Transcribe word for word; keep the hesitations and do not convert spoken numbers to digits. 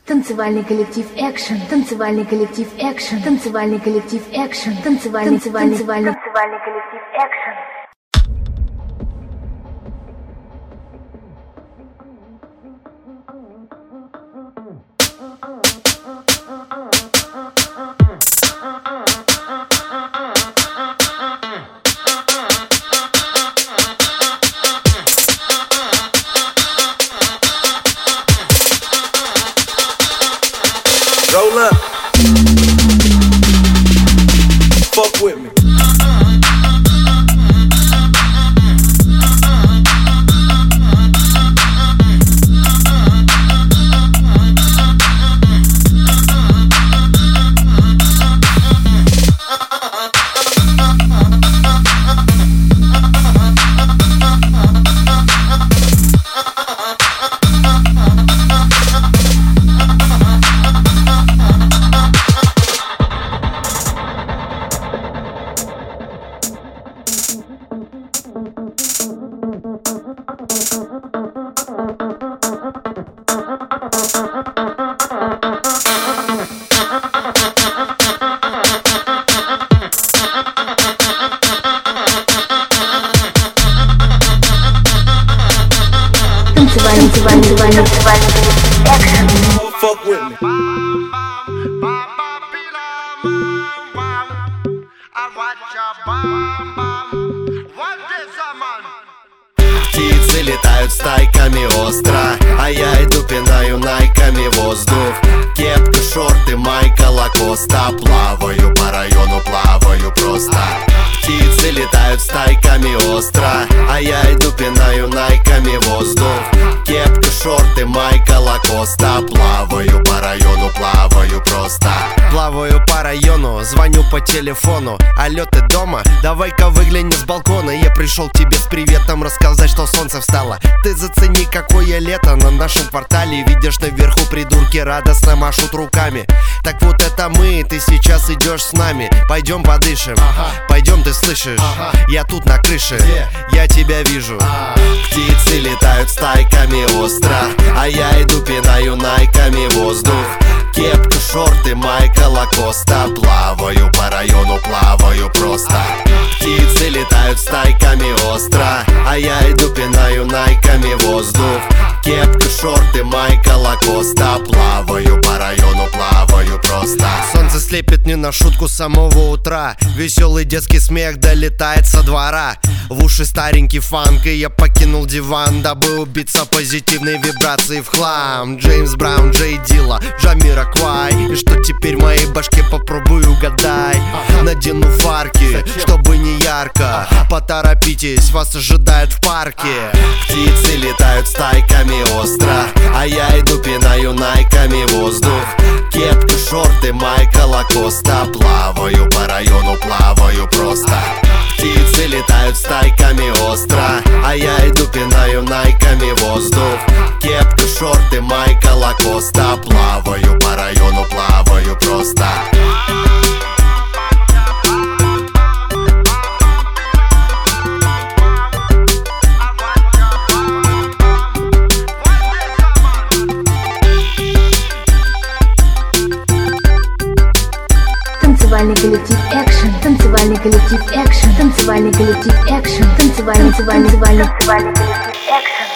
Танцевальный коллектив Action, танцевальный коллектив Action, танцевальный коллектив Action, танцевальный, танцевальный, танцевальный, танцевальный коллектив Action. Roll up. Fuck with me. Fuck with me. Птицы летают стайками остро, а я иду пинаю найками воздух. Кепка, шорты, майка, лакоста. Плаваю по району, плаваю просто. Птицы летают стайками остро, а я иду пинаю найками воздух. Кепка, шорты, майка, лакоста. Плаваю по району, плаваю просто. Плаваю по району, звоню по телефону. Алло, ты дома? Давай-ка выгляни с балкона. Я пришел к тебе с приветом рассказать, что солнце встало. Ты зацени, какое лето на нашем квартале. Видишь, наверху придурки радостно машут руками. Так вот это мы, ты сейчас идешь с нами. Пойдем подышим, ага. Пойдем, ты слышишь, ага. Я тут на крыше, yeah. Я тебя вижу, ага. Птицы летают стайками остро, а я иду пинаю найками воздух. Кепка, шорты, майка, лакоста. Плаваю по району, плаваю просто. Птицы летают стайками остро, а я иду пинаю найками воздух. Кепка, шорты, майка, лакоста. Плаваю по району, плаваю просто. Солнце слепит не на шутку с самого утра. Веселый детский смех долетает со двора. В уши старенький фанк, и я покинул диван, дабы убиться позитивной вибрацией в хлам. Джеймс Браун, Джей Дилла, Джамироквай. И что теперь в моей башке, попробуй угадай. Надену фарки, чтобы не ярко. Поторопитесь, вас ожидает в парке. Птицы летают стайками остро, а я иду пинаю найками воздух. Кепка, шорты, майка, лакоста. Плаваю по району, плаваю просто. Птицы летают стайками остро, а я иду пинаю найками воздух. Кепка, шорты, майка, лакоста. Плаваю по району, плаваю просто. Танцевальный коллектив Action, танцевальный коллектив Action, танцевальный коллектив Action, танцевальный, танцевальный, танцевальный коллектив Action.